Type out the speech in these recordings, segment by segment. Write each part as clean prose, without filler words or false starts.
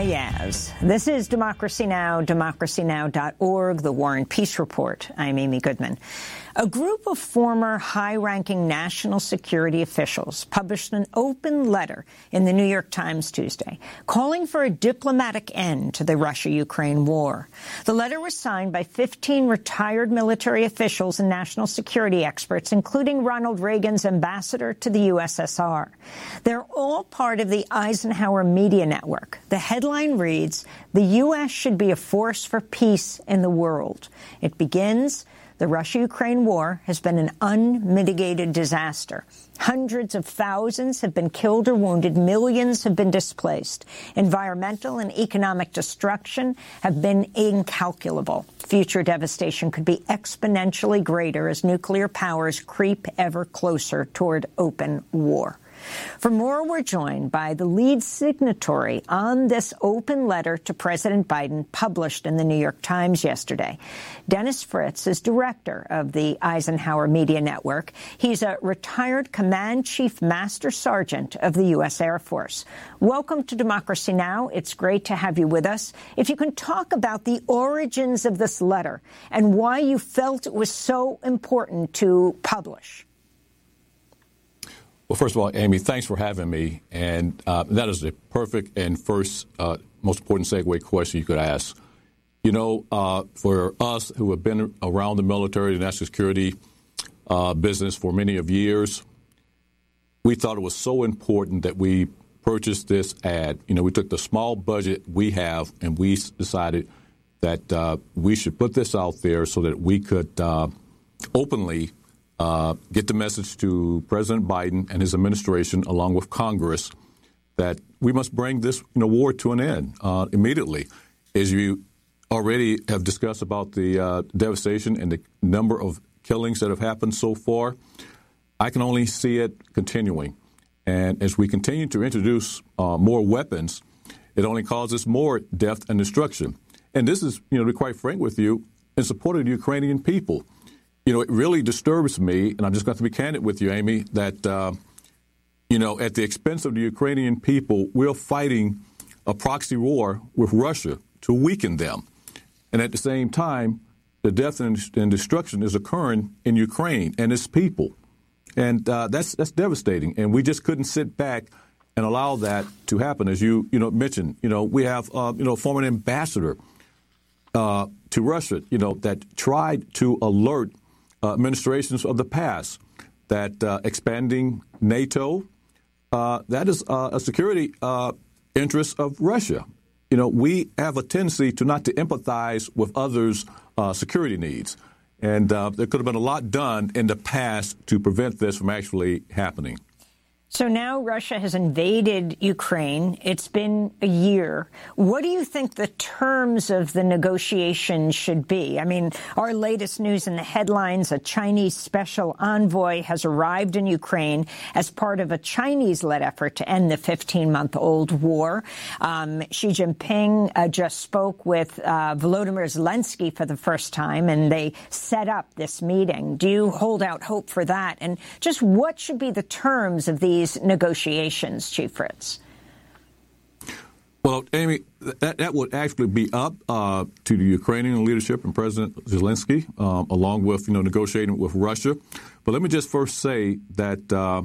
Yaz. This is Democracy Now!, democracynow.org, the War and Peace Report. I'm Amy Goodman. A group of former high-ranking national security officials published an open letter in the New York Times Tuesday, calling for a diplomatic end to the Russia-Ukraine war. The letter was signed by 15 retired military officials and national security experts, including Ronald Reagan's ambassador to the USSR. They're all part of the Eisenhower Media Network. The headline reads, "The U.S. should be a force for peace in the world." It begins, "The Russia-Ukraine war has been an unmitigated disaster. Hundreds of thousands have been killed or wounded. Millions have been displaced. Environmental and economic destruction have been incalculable. Future devastation could be exponentially greater as nuclear powers creep ever closer toward open war." For more, we're joined by the lead signatory on this open letter to President Biden published in the New York Times yesterday. Dennis Fritz is director of the Eisenhower Media Network. He's a retired Command Chief Master Sergeant of the U.S. Air Force. Welcome to Democracy Now! It's great to have you with us. If you can talk about the origins of this letter and why you felt it was so important to publish. Well, first of all, Amy, thanks for having me. And that is the perfect and first most important segue question you could ask. You know, for us who have been around the military and national security business for many of years, we thought it was so important that we purchased this ad. You know, we took the small budget we have and we decided that we should put this out there so that we could openly get the message to President Biden and his administration, along with Congress, that we must bring this war to an end immediately. As you already have discussed about the devastation and the number of killings that have happened so far, I can only see it continuing. And as we continue to introduce more weapons, it only causes more death and destruction. And this is, to be quite frank with you, in support of the Ukrainian people. You know, it really disturbs me, and I'm just going to be candid with you, Amy, that, at the expense of the Ukrainian people, we're fighting a proxy war with Russia to weaken them. And at the same time, the death and destruction is occurring in Ukraine and its people. And that's devastating. And we just couldn't sit back and allow that to happen. As you mentioned, we have, a former ambassador to Russia, that tried to alert administrations of the past that expanding NATO, that is a security interest of Russia. We have a tendency to not to empathize with others' security needs. And there could have been a lot done in the past to prevent this from actually happening. So now Russia has invaded Ukraine. It's been a year. What do you think the terms of the negotiations should be? I mean, our latest news in the headlines, a Chinese special envoy has arrived in Ukraine as part of a Chinese-led effort to end the 15-month-old war. Xi Jinping just spoke with Volodymyr Zelensky for the first time, and they set up this meeting. Do you hold out hope for that? And just what should be the terms of these negotiations, Chief Fritz? Well, Amy, that would actually be up to the Ukrainian leadership and President Zelensky, along with negotiating with Russia. But let me just first say that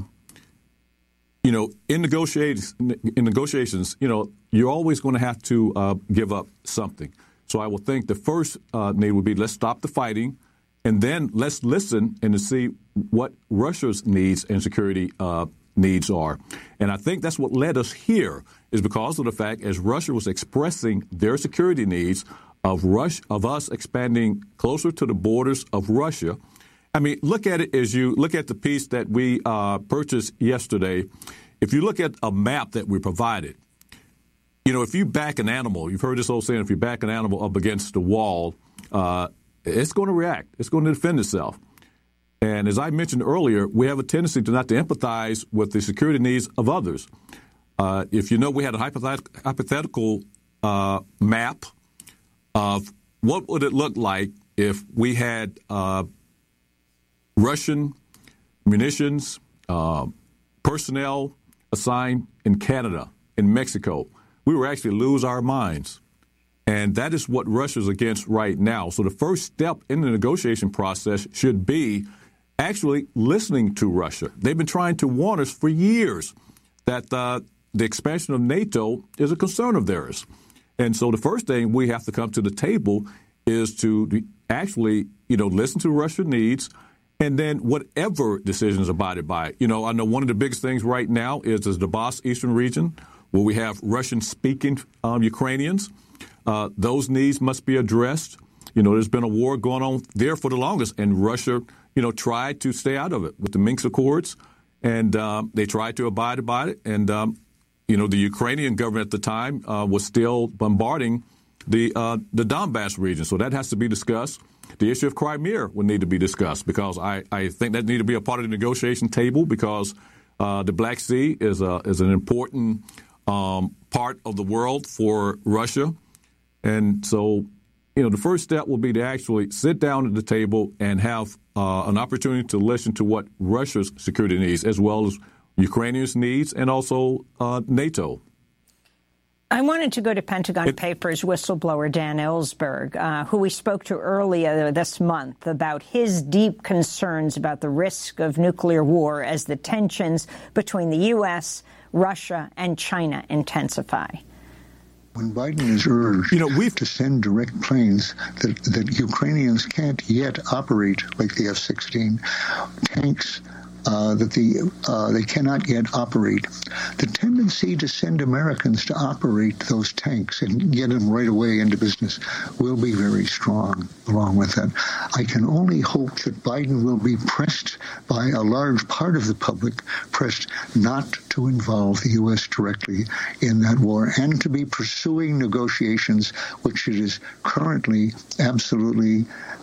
in negotiations, you're always going to have to give up something. So I will think the first need would be let's stop the fighting, and then let's listen and to see what Russia's needs and security needs are. And I think that's what led us here, is because of the fact as Russia was expressing their security needs of us expanding closer to the borders of Russia. I mean, look at it as you look at the piece that we purchased yesterday. If you look at a map that we provided, if you back an animal, you've heard this old saying, if you back an animal up against the wall, it's going to react. It's going to defend itself. And as I mentioned earlier, we have a tendency to not to empathize with the security needs of others. If we had a hypothetical map of what would it look like if we had Russian munitions, personnel assigned in Canada, in Mexico, we will actually lose our minds. And that is what Russia's against right now. So the first step in the negotiation process should be actually listening to Russia. They've been trying to warn us for years that the expansion of NATO is a concern of theirs. And so the first thing we have to come to the table is to actually, listen to Russia's needs, and then whatever decisions abided by. I know one of the biggest things right now is the Donbass eastern region, where we have Russian-speaking Ukrainians. Those needs must be addressed. There's been a war going on there for the longest, and Russia, tried to stay out of it with the Minsk Accords, and they tried to abide by it. And, the Ukrainian government at the time was still bombarding the Donbass region. So that has to be discussed. The issue of Crimea would need to be discussed, because I think that need to be a part of the negotiation table, because the Black Sea is an important part of the world for Russia. And so, the first step will be to actually sit down at the table and have an opportunity to listen to what Russia's security needs, as well as Ukrainians' needs, and also NATO. I wanted to go to Pentagon Papers whistleblower Dan Ellsberg, who we spoke to earlier this month about his deep concerns about the risk of nuclear war as the tensions between the U.S., Russia, and China intensify. When Biden is urged to send direct planes that Ukrainians can't yet operate, like the F-16, tanks that they cannot yet operate, the tendency to send Americans to operate those tanks and get them right away into business will be very strong along with that. I can only hope that Biden will be pressed by a large part of the public, pressed not to involve the U.S. directly in that war, and to be pursuing negotiations, which it is currently absolutely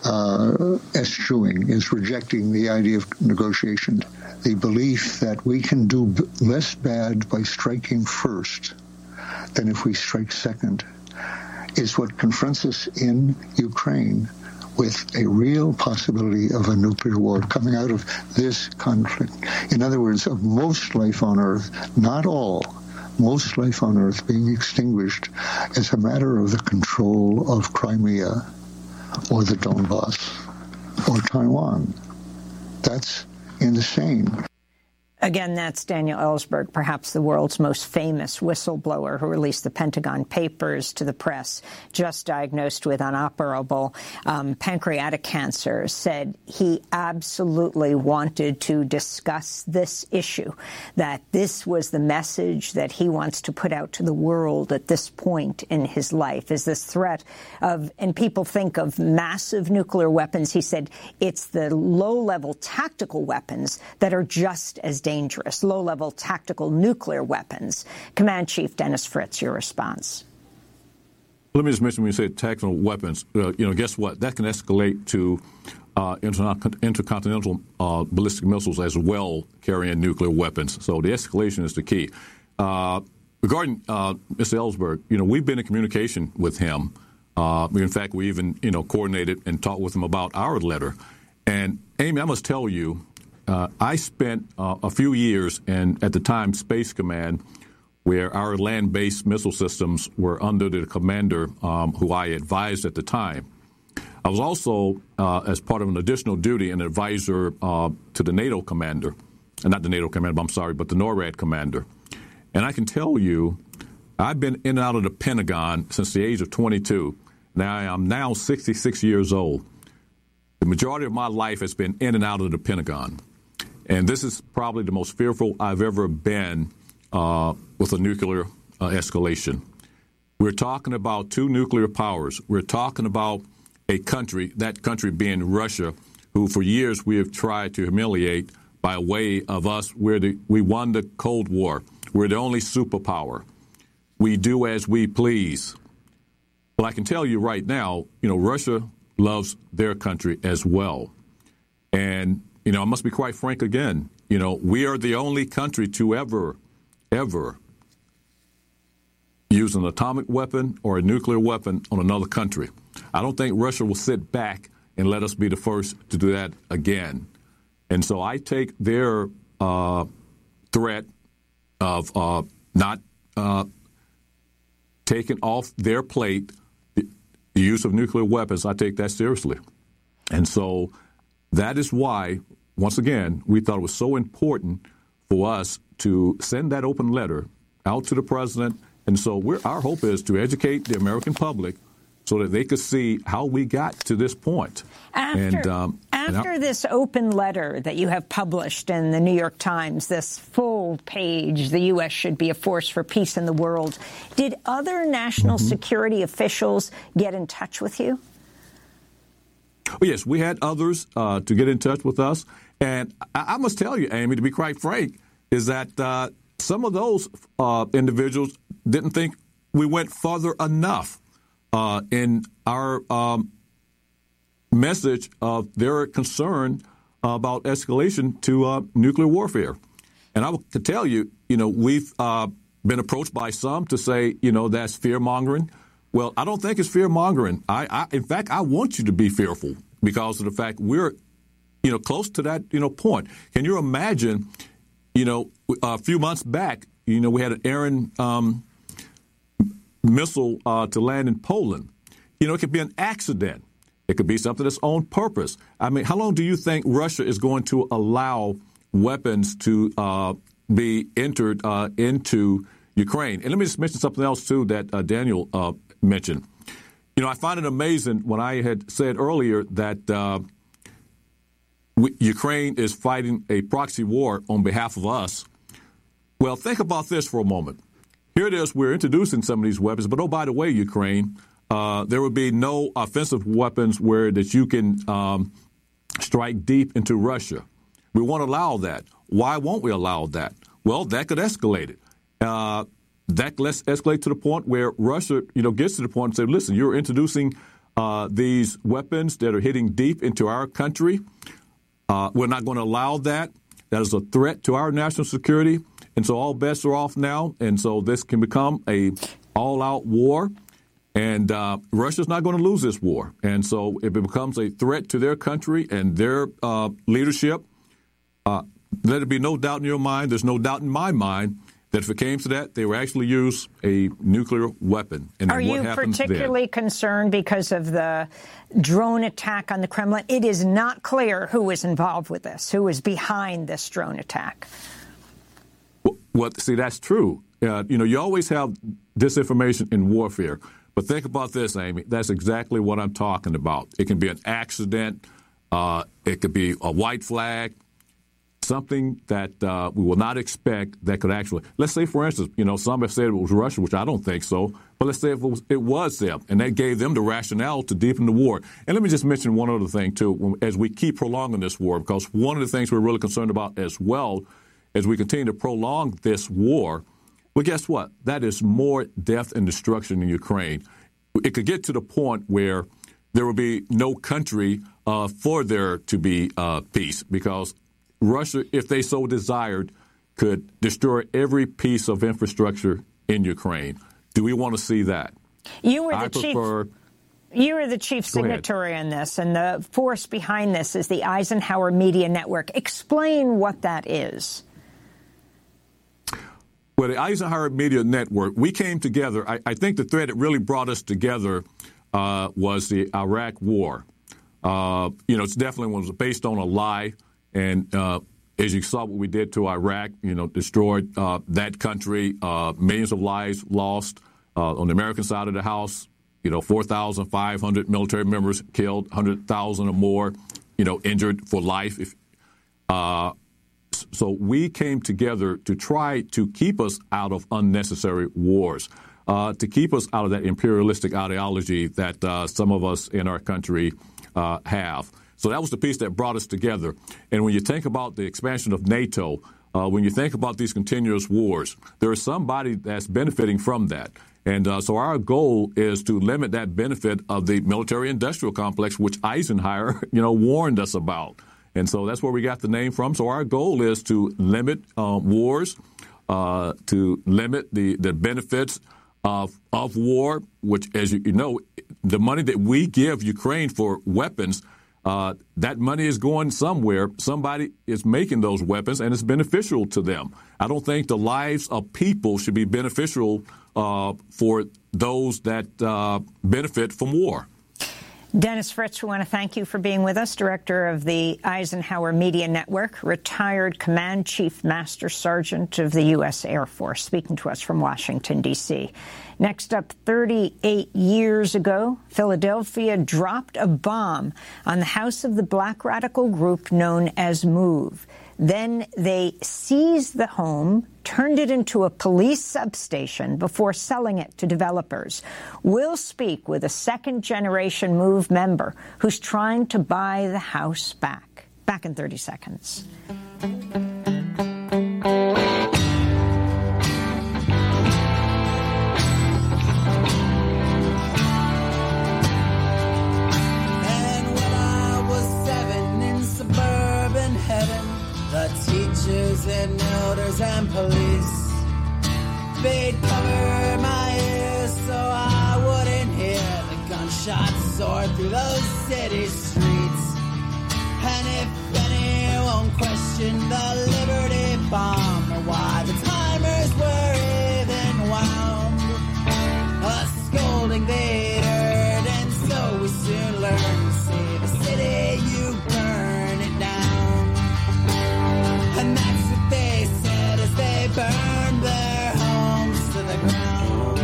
eschewing, is rejecting the idea of negotiation. The belief that we can do less bad by striking first than if we strike second is what confronts us in Ukraine with a real possibility of a nuclear war coming out of this conflict. In other words, of most life on Earth, not all, most life on Earth being extinguished as a matter of the control of Crimea or the Donbass or Taiwan. That's insane. Again, that's Daniel Ellsberg, perhaps the world's most famous whistleblower, who released the Pentagon Papers to the press, just diagnosed with inoperable pancreatic cancer, said he absolutely wanted to discuss this issue, that this was the message that he wants to put out to the world at this point in his life, is this threat of, and people think of massive nuclear weapons. He said it's the low-level tactical weapons that are just as dangerous, low-level tactical nuclear weapons. Command Chief Dennis Fritz, your response. Let me just mention, when you say tactical weapons, guess what? That can escalate to intercontinental ballistic missiles as well, carrying nuclear weapons. So the escalation is the key. Regarding Mr. Ellsberg, we've been in communication with him. In fact, we even, coordinated and talked with him about our letter. And Amy, I must tell you, I spent a few years at the time, Space Command, where our land-based missile systems were under the commander who I advised at the time. I was also, as part of an additional duty, an advisor to the NATO commander. Not the NATO commander, but the NORAD commander. And I can tell you, I've been in and out of the Pentagon since the age of 22. Now, I'm now 66 years old. The majority of my life has been in and out of the Pentagon. And this is probably the most fearful I've ever been with a nuclear escalation. We're talking about two nuclear powers. We're talking about a country, that country being Russia, who for years we have tried to humiliate by way of us. We won the Cold War. We're the only superpower. We do as we please. But I can tell you right now, Russia loves their country as well. And I must be quite frank again. We are the only country to ever use an atomic weapon or a nuclear weapon on another country. I don't think Russia will sit back and let us be the first to do that again. And so I take their threat of not taken off their plate the use of nuclear weapons. I take that seriously. And so that is why, once again, we thought it was so important for us to send that open letter out to the president. And so our hope is to educate the American public so that they could see how we got to this point. After this open letter that you have published in the New York Times, this full page, the U.S. should be a force for peace in the world, did other national security officials get in touch with you? Oh, yes, we had others to get in touch with us. And I must tell you, Amy, to be quite frank, is that some of those individuals didn't think we went further enough in our message of their concern about escalation to nuclear warfare. And I can tell you, we've been approached by some to say, that's fear-mongering. Well, I don't think it's fear-mongering. In fact, I want you to be fearful because of the fact we're, close to that, point. Can you imagine, a few months back, we had an Iran missile to land in Poland. It could be an accident. It could be something that's on purpose. I mean, how long do you think Russia is going to allow weapons to be entered into Ukraine? And let me just mention something else, too, that Daniel mentioned. I find it amazing when I had said earlier that Ukraine is fighting a proxy war on behalf of us. Well, think about this for a moment. Here it is. We're introducing some of these weapons. But, oh, by the way, Ukraine, there would be no offensive weapons that you can strike deep into Russia. We won't allow that. Why won't we allow that? Well, that could escalate it. Let's escalate to the point where Russia, gets to the point and say, listen, you're introducing these weapons that are hitting deep into our country. We're not going to allow that. That is a threat to our national security. And so all bets are off now. And so this can become a all-out war. And Russia's not going to lose this war. And so if it becomes a threat to their country and their leadership, let it be no doubt in your mind, there's no doubt in my mind, that if it came to that, they would actually use a nuclear weapon. And are you particularly concerned because of the drone attack on the Kremlin? It is not clear who is involved with this, who is behind this drone attack. Well, see, that's true. You always have disinformation in warfare. But think about this, Amy. That's exactly what I'm talking about. It can be an accident. It could be a white flag. Something that we will not expect that could actually, let's say, for instance, some have said it was Russia, which I don't think so, but let's say it was them, and that gave them the rationale to deepen the war. And let me just mention one other thing, too, as we keep prolonging this war, because one of the things we're really concerned about as well, as we continue to prolong this war, well, guess what? That is more death and destruction in Ukraine. It could get to the point where there will be no country for there to be peace, because Russia, if they so desired, could destroy every piece of infrastructure in Ukraine. Do we want to see that? You were the chief signatory on this, and the force behind this is the Eisenhower Media Network. Explain what that is. Well, the Eisenhower Media Network, we came together. I think the thread that really brought us together was the Iraq War. It's definitely was based on a lie. And as you saw what we did to Iraq, destroyed that country, millions of lives lost on the American side of the house, 4,500 military members killed, 100,000 or more, injured for life. So we came together to try to keep us out of unnecessary wars, to keep us out of that imperialistic ideology that some of us in our country have. So that was the piece that brought us together. And when you think about the expansion of NATO, when you think about these continuous wars, there is somebody that's benefiting from that. And so our goal is to limit that benefit of the military-industrial complex, which Eisenhower, warned us about. And so that's where we got the name from. So our goal is to limit wars, to limit the benefits of war, which, as you know, the money that we give Ukraine for weapons, that money is going somewhere. Somebody is making those weapons, and it's beneficial to them. I don't think the lives of people should be beneficial for those that benefit from war. Dennis Fritz, we want to thank you for being with us, director of the Eisenhower Media Network, retired Command Chief Master Sergeant of the U.S. Air Force, speaking to us from Washington, D.C. Next up, 38 years ago, Philadelphia dropped a bomb on the house of the black radical group known as MOVE. Then they seized the home, turned it into a police substation before selling it to developers. We'll speak with a second-generation MOVE member who's trying to buy the house back. Back in 30 seconds. The teachers and elders and police, they'd cover my ears so I wouldn't hear the gunshots soar through those city streets. And if anyone questioned the Liberty bomb or why the timers were even wound, a scolding they'd heard, and so we soon learned to save a city, you burn it down. And that's what they said as they burned their homes to the ground.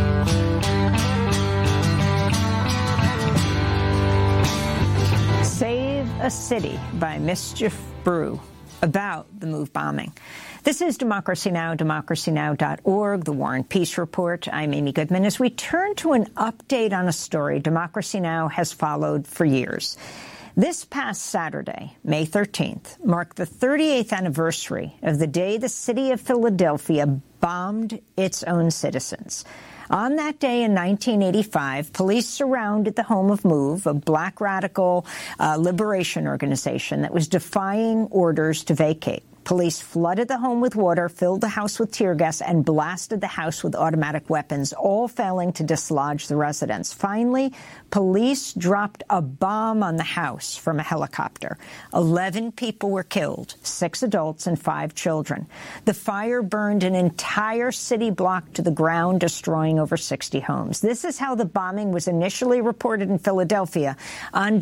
Save a City by Mischief Brew, about the MOVE bombing. This is Democracy Now!, democracynow.org, the War and Peace Report. I'm Amy Goodman. As we turn to an update on a story Democracy Now! Has followed for years. This past Saturday, May 13th, marked the 38th anniversary of the day the city of Philadelphia bombed its own citizens. On that day in 1985, police surrounded the home of MOVE, a black radical liberation organization that was defying orders to vacate. Police flooded the home with water, filled the house with tear gas, and blasted the house with automatic weapons, all failing to dislodge the residents. Finally, police dropped a bomb on the house from a helicopter. 11 people were killed, 6 adults and 5 children. The fire burned an entire city block to the ground, destroying over 60 homes. This is how the bombing was initially reported in Philadelphia on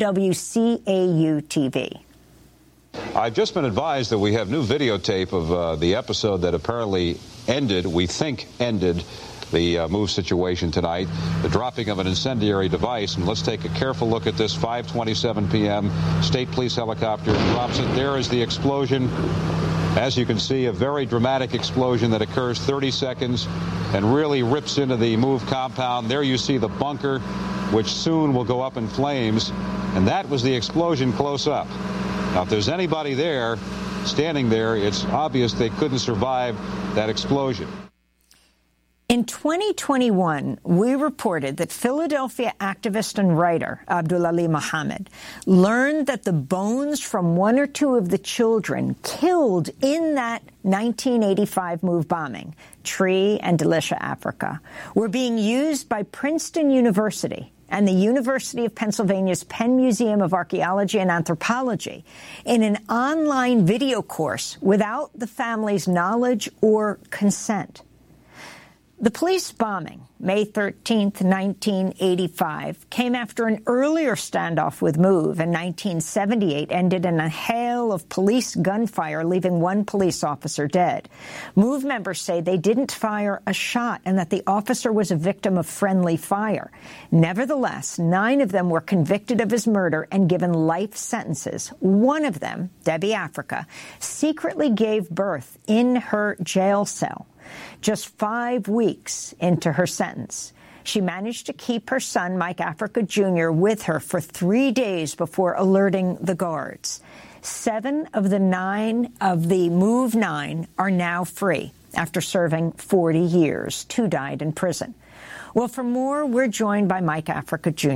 WCAU-TV. I've just been advised that we have new videotape of the episode that apparently ended, we think ended, the MOVE situation tonight, the dropping of an incendiary device. And let's take a careful look at this. 5:27 p.m. State Police helicopter drops it. There is the explosion. As you can see, a very dramatic explosion that occurs 30 seconds and really rips into the MOVE compound. There you see the bunker, which soon will go up in flames. And that was the explosion close up. Now, if there's anybody there, standing there, it's obvious they couldn't survive that explosion. In 2021, we reported that Philadelphia activist and writer Abdul Ali Muhammad learned that the bones from 1 or 2 of the children killed in that 1985 MOVE bombing, Tree and Delisha Africa, were being used by Princeton University and the University of Pennsylvania's Penn Museum of Archaeology and Anthropology in an online video course without the family's knowledge or consent. The police bombing, May 13th, 1985, came after an earlier standoff with MOVE in 1978 ended in a hail of police gunfire, leaving 1 police officer dead. MOVE members say they didn't fire a shot and that the officer was a victim of friendly fire. Nevertheless, 9 of them were convicted of his murder and given life sentences. One of them, Debbie Africa, secretly gave birth in her jail cell. Just 5 weeks into her sentence, she managed to keep her son, Mike Africa Jr., with her for 3 days before alerting the guards. 7 of the 9 of the MOVE 9 are now free after serving 40 years. 2 died in prison. Well, for more, we're joined by Mike Africa Jr.,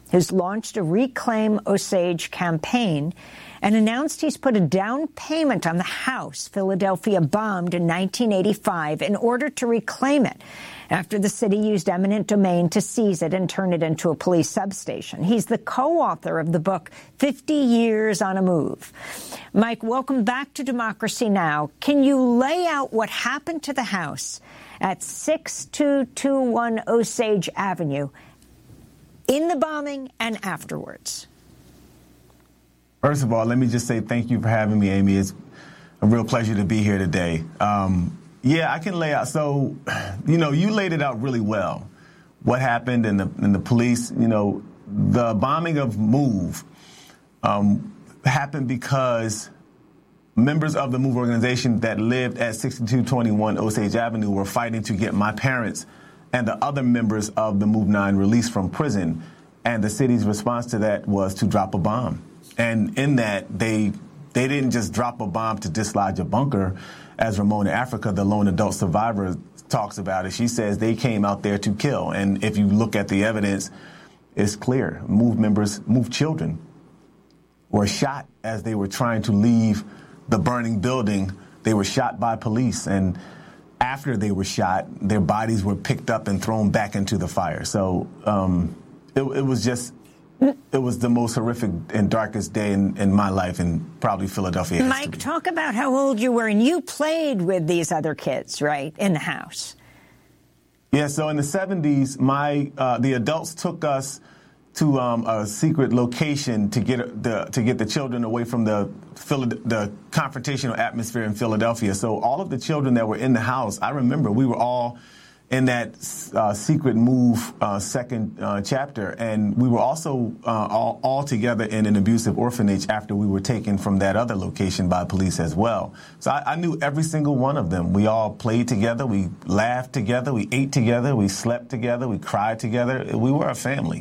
who's launched a Reclaim Osage campaign and announced he's put a down payment on the house Philadelphia bombed in 1985 in order to reclaim it after the city used eminent domain to seize it and turn it into a police substation. He's the co-author of the book 50 Years on a Move. Mike, welcome back to Democracy Now! Can you lay out what happened to the house at 6221 Osage Avenue in the bombing and afterwards? First of all, let me just say thank you for having me, Amy. It's a real pleasure to be here today. Yeah, I can lay out. So, you laid it out really well. What happened and the police, the bombing of MOVE happened because members of the MOVE organization that lived at 6221 Osage Avenue were fighting to get my parents and the other members of the MOVE 9 released from prison. And the city's response to that was to drop a bomb. And in that, they didn't just drop a bomb to dislodge a bunker, as Ramona Africa, the lone adult survivor, talks about it. She says they came out there to kill. And if you look at the evidence, it's clear. MOVE children were shot as they were trying to leave the burning building. They were shot by police. And after they were shot, their bodies were picked up and thrown back into the fire. So it was the most horrific and darkest day in my life and probably Philadelphia history. Mike, talk about how old you were, and you played with these other kids, right, in the house. Yeah, so in the 70s, the adults took us to a secret location to get the children away from the confrontational atmosphere in Philadelphia. So all of the children that were in the house, I remember we were all in that secret MOVE second chapter. And we were also all together in an abusive orphanage after we were taken from that other location by police as well. So I knew every single one of them. We all played together. We laughed together. We ate together. We slept together. We cried together. We were a family.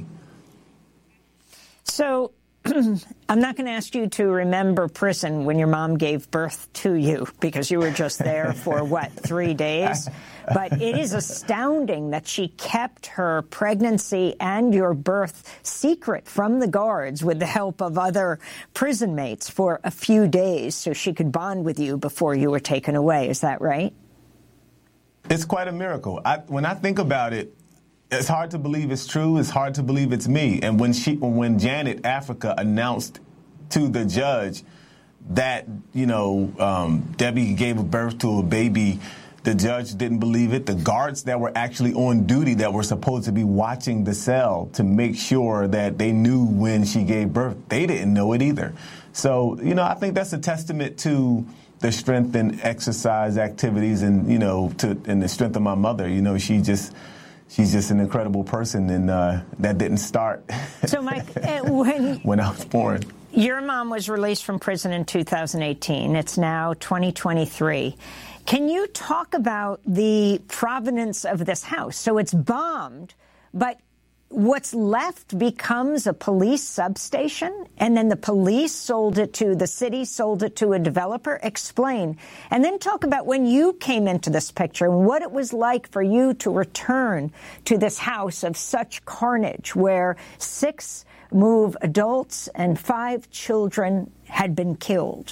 So I'm not going to ask you to remember prison when your mom gave birth to you, because you were just there for, 3 days? But it is astounding that she kept her pregnancy and your birth secret from the guards with the help of other prison mates for a few days so she could bond with you before you were taken away. Is that right? It's quite a miracle. When I think about it, it's hard to believe it's true. It's hard to believe it's me. And when Janet Africa announced to the judge that, Debbie gave birth to a baby, the judge didn't believe it. The guards that were actually on duty that were supposed to be watching the cell to make sure that they knew when she gave birth, they didn't know it either. So, I think that's a testament to the strength and exercise activities and, and the strength of my mother. She's just an incredible person, and that didn't start so, Mike, when I was born. Your mom was released from prison in 2018. It's now 2023. Can you talk about the provenance of this house? So it's bombed, but what's left becomes a police substation, and then the police sold it to the city, sold it to a developer. Explain. And then talk about when you came into this picture and what it was like for you to return to this house of such carnage where 6 MOVE adults and 5 children had been killed.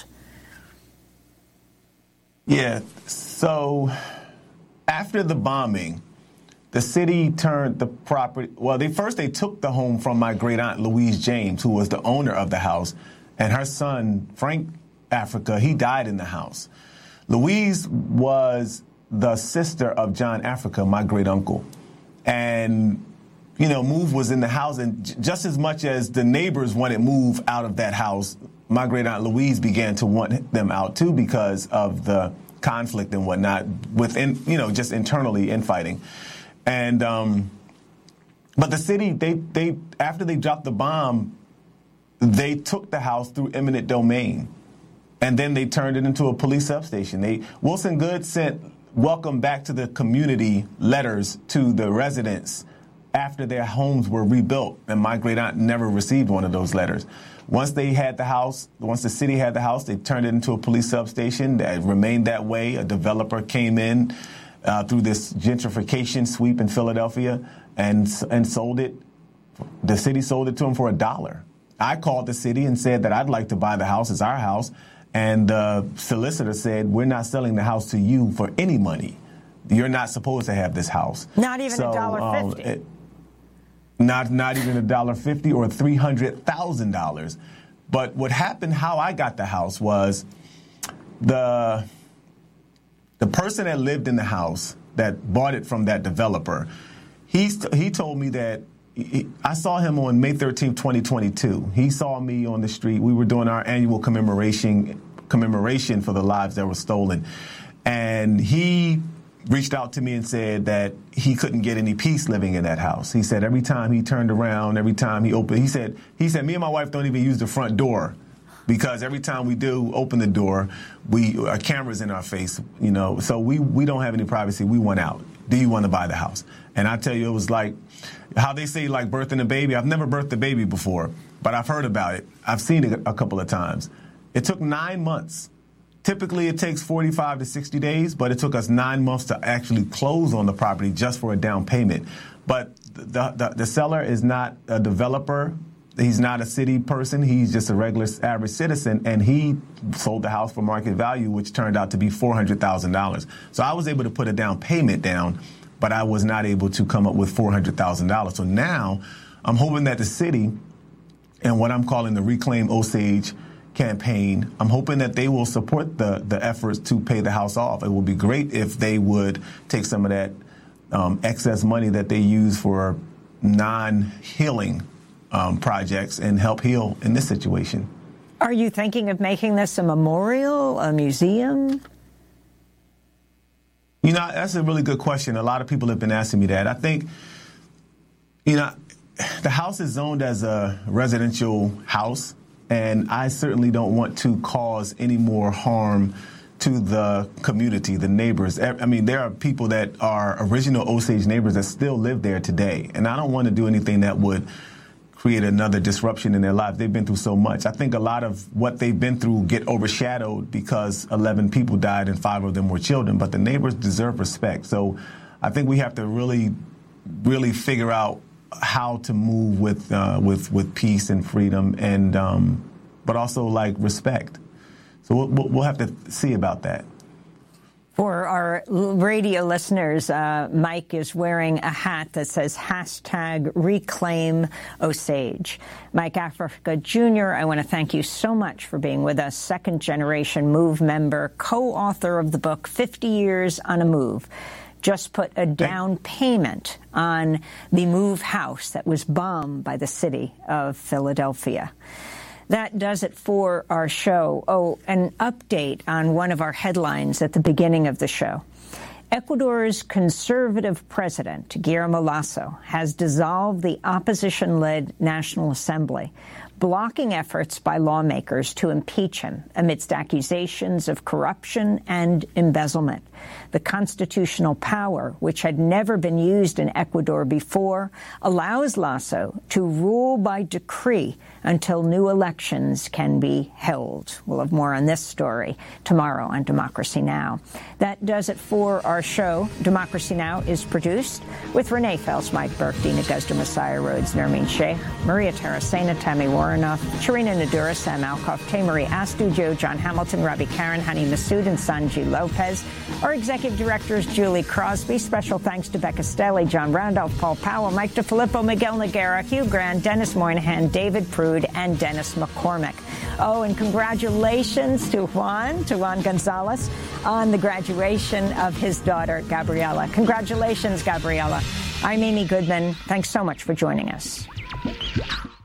Yeah, so after the bombing, the city turned the property. Well, they took the home from my great aunt Louise James, who was the owner of the house, and her son Frank Africa. He died in the house. Louise was the sister of John Africa, my great uncle, and MOVE was in the house, and just as much as the neighbors wanted MOVE out of that house, my great aunt Louise began to want them out too because of the conflict and whatnot within, just internally infighting. And but the city, they after they dropped the bomb, they took the house through eminent domain, and then they turned it into a police substation. Wilson Goode sent welcome back to the community letters to the residents after their homes were rebuilt, and my great aunt never received one of those letters. Once the city had the house, they turned it into a police substation that remained that way. A developer came in through this gentrification sweep in Philadelphia and sold it The city sold it to him for $1. I called the city and said that I'd like to buy the house. It's our house. And the solicitor said, we're not selling the house to you for any money. You're not supposed to have this house. Not even $1.50. Not even $1.50 or $300,000. But what happened, how I got the house was the person that lived in the house that bought it from that developer, he told me that I saw him on May 13, 2022. He saw me on the street. We were doing our annual commemoration for the lives that were stolen. And he reached out to me and said that he couldn't get any peace living in that house. He said every time he turned around, every time he opened, he said me and my wife don't even use the front door because every time we do open the door, our cameras in our face, so we don't have any privacy. We want out. Do you want to buy the house? And I tell you, it was like how they say like birthing a baby. I've never birthed a baby before, but I've heard about it. I've seen it a couple of times. It took 9 months. Typically, it takes 45 to 60 days, but it took us 9 months to actually close on the property just for a down payment. But the seller is not a developer. He's not a city person. He's just a regular average citizen, and he sold the house for market value, which turned out to be $400,000. So I was able to put a down payment down, but I was not able to come up with $400,000. So now I'm hoping that the city and what I'm calling the Reclaim Osage campaign, I'm hoping that they will support the efforts to pay the house off. It would be great if they would take some of that excess money that they use for non-healing projects and help heal in this situation. Are you thinking of making this a memorial, a museum? That's a really good question. A lot of people have been asking me that. I think, the house is zoned as a residential house, and I certainly don't want to cause any more harm to the community, the neighbors. I mean, there are people that are original Osage neighbors that still live there today, and I don't want to do anything that would create another disruption in their lives. They've been through so much. I think a lot of what they've been through get overshadowed because 11 people died and 5 of them were children, but the neighbors deserve respect. So I think we have to really, really figure out how to move with peace and freedom and but also like respect. So we'll have to see about that. For our radio listeners, Mike is wearing a hat that says #Reclaim Osage. Mike Africa Jr., I want to thank you so much for being with us. Second-generation MOVE member, co-author of the book 50 Years on a Move. Just put a down payment on the MOVE house that was bombed by the city of Philadelphia. That does it for our show. Oh, an update on one of our headlines at the beginning of the show. Ecuador's conservative president, Guillermo Lasso, has dissolved the opposition-led National Assembly, blocking efforts by lawmakers to impeach him amidst accusations of corruption and embezzlement. The constitutional power, which had never been used in Ecuador before, allows Lasso to rule by decree until new elections can be held. We'll have more on this story tomorrow on Democracy Now! That does it for our show. Democracy Now! Is produced with Renee Fels, Mike Burke, Dina Guzder, Messiah Rhodes, Nermeen Sheikh, Maria Taracena, Tammy Warrenoff, Sharina Nadura, Sam Alcoff, Taymarie Astudio, John Hamilton, Robbie Karen, Hani Massoud, and Sanji Lopez. Our executive director is Julie Crosby. Special thanks to Becca Stelly, John Randolph, Paul Powell, Mike DeFilippo, Miguel Noguera, Hugh Grant, Dennis Moynihan, David Prude, and Dennis McCormick. Oh, and congratulations to Juan Gonzalez on the graduation of his daughter, Gabriella. Congratulations, Gabriella. I'm Amy Goodman. Thanks so much for joining us.